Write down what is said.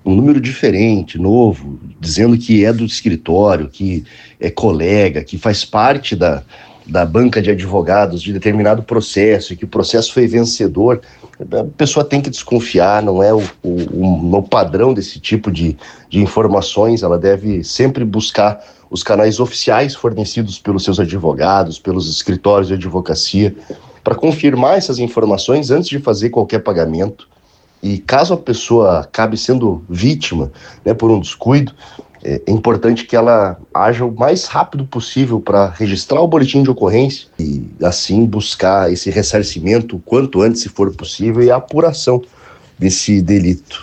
um número diferente, novo, dizendo que é do escritório, que é colega, que faz parte da banca de advogados de determinado processo e que o processo foi vencedor, a pessoa tem que desconfiar, não é o padrão desse tipo de informações. Ela deve sempre buscar os canais oficiais fornecidos pelos seus advogados, pelos escritórios de advocacia, para confirmar essas informações antes de fazer qualquer pagamento. E caso a pessoa acabe sendo vítima, né, por um descuido, é importante que ela haja o mais rápido possível para registrar o boletim de ocorrência e, assim, buscar esse ressarcimento o quanto antes, se for possível, e a apuração desse delito.